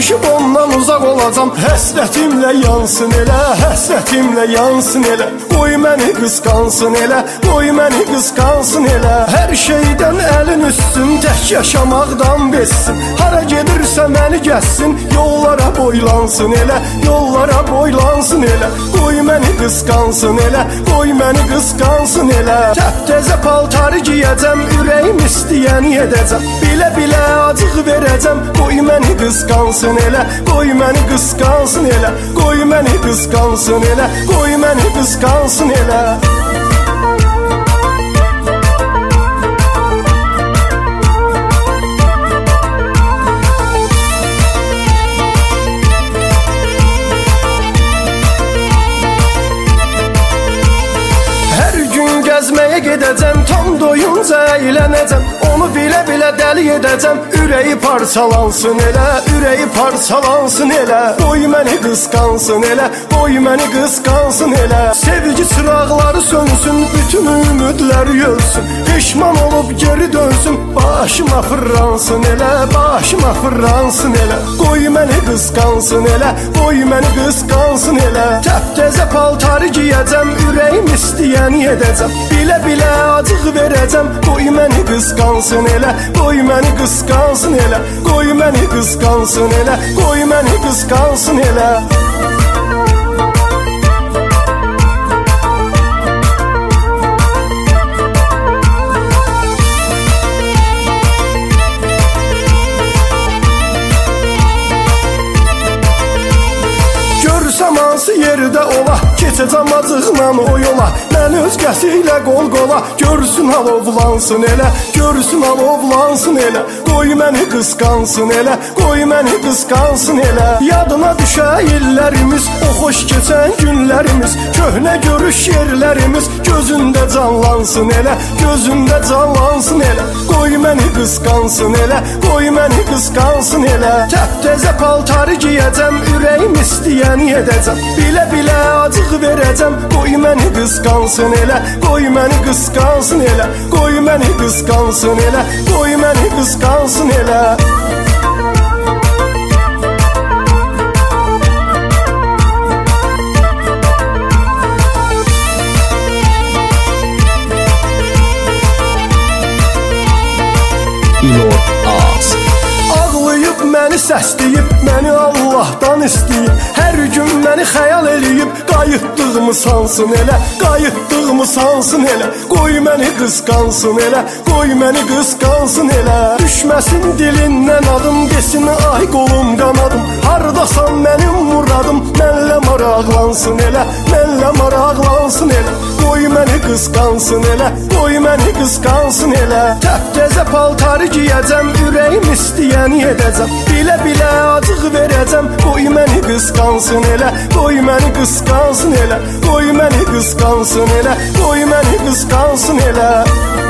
Danışıb ondan uzaq olacam. Həsrətimlə yansın elə, həsrətimlə yansın elə. Qoy məni qısqansın elə, qoy məni qısqansın elə. Hər şeydən əlin üstün, tək yaşamaqdan bezsin. Hara gedirsə məni gəzsin, yollara boylansın elə, yollara boylansın elə. Qoy məni qısqansın elə, qoy məni qısqansın elə. Təptəzə paltarı giyəcəm, ürəyim istəyəni edəcəm. Bilə-bilə acıq verəcəm, qoy məni qısqansın elə, qoy məni qısqansın elə. Qoy məni qısqansın elə, qoy məni qısqansın elə. Gəzməyə gedəcəm, tam doyunca əylənəcəm. Onu bilə-bilə dəli edəcəm. Ürəyi parçalansın elə, ürəyi parçalansın elə. Qoy məni qısqansın elə, qoy məni qısqansın elə. Sevgi çıraqları sönsün, bütün ümidlər yölsün. Peşman olub geri dönsün, başıma fırlansın elə, başıma fırlansın elə. Qoy məni qısqansın elə, qoy məni qısqansın elə. Təptəzə paltarı giyəcəm, ürəyim istəyəni edəcəm. Bilə-bilə acıq verəcəm, qoy məni qısqansın elə, qoy məni qısqansın elə. Qoy məni qısqansın elə, qoy məni qısqansın elə. Görsəm hansı yerdə ola, keçəcəm acıqla o yola. Məni özgəsi ilə qol-qola, görsün alovlansın elə, görsün alovlansın elə. Qoy məni qısqansın elə, qoy məni qısqansın elə. Yadına düşə illərimiz, o xoş keçən günlərimiz. Köhnə görüş yerlərimiz, gözündə canlansın elə, gözündə canlansın elə. Qoy məni qısqansın elə, qoy məni qısqansın elə. Təptəzə paltarı giyəcəm, ürəyim istəyəni edəcəm. Bilə-bilə acıq verəcəm, qoy məni qısqansın elə, qoy məni qısqansın elə. Qoy məni qısqansın elə, qoy məni qısqansın elə. Ağlayıb məni səsləyib, məni Allahdan istəyib. Hər gün məni xəyal eləyib, qayıtdığımı sansın elə, qayıtdığımı sansın elə. Qoy məni qısqansın elə, qoy məni qısqansın elə. Düşməsin dilindən adım, desin ay qolum qanadım. Hardasan mənim muradım, mənlə maraqlansın elə, mənlə maraqlansın elə. Qoy məni qısqansın elə, qoy məni qısqansın elə. Təptəzə paltarı giyəcəm, ürəyim istəyəni edəcəm. Bilə-bilə acıq verəcəm, qoy məni qısqansın elə, qoy məni qısqansın elə. Qoy məni qısqansın elə, qoy məni qısqansın elə.